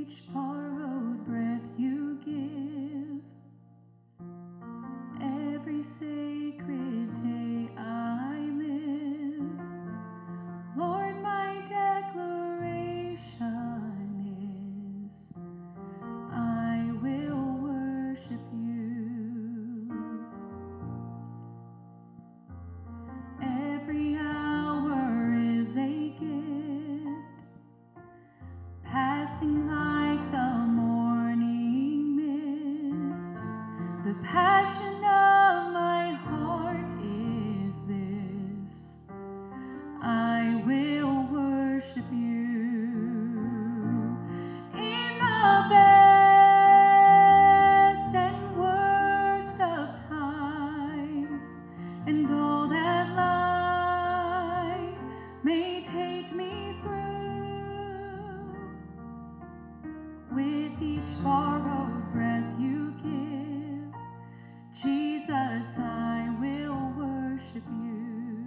each borrowed breath you give, every sacred day I live. Lord, my declaration is, I will worship you. Every hour is a gift, passing like the morning mist. The passion of my heart is this: I will worship you. In the best and worst of times, and all that life may take me through, with each borrowed breath you give, Jesus, I will worship you.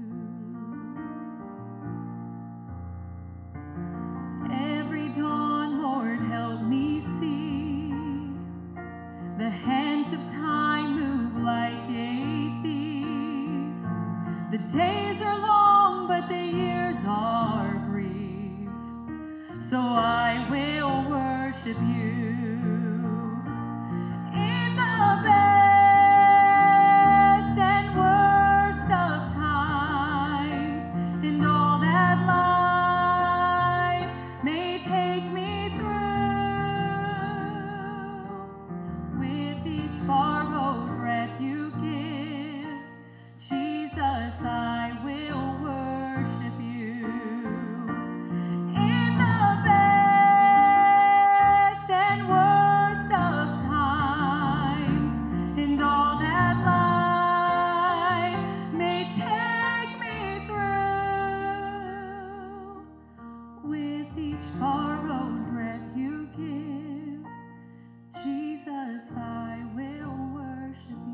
Every dawn, Lord, help me see the hands of time move like a thief. The days are long, but the years are brief. So I will worship you. In the best and worst of times, and all that life may take me through, with each borrowed breath you give, Jesus, I will worship you. In the best and worst of times, and all that life may take me through, with each borrowed breath you give, Jesus, I will worship you.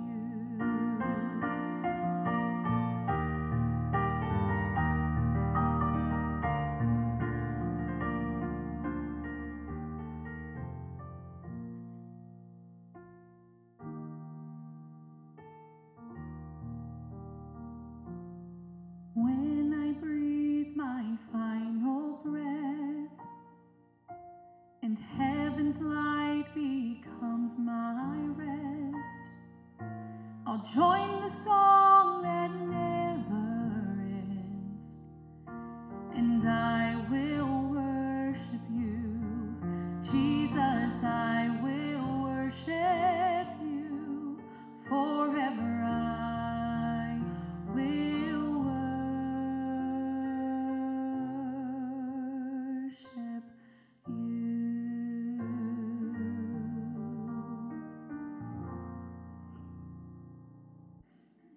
When I breathe my final breath, and heaven's light becomes my rest, I'll join the song that never ends, and I will worship you. Jesus, I will worship you forever.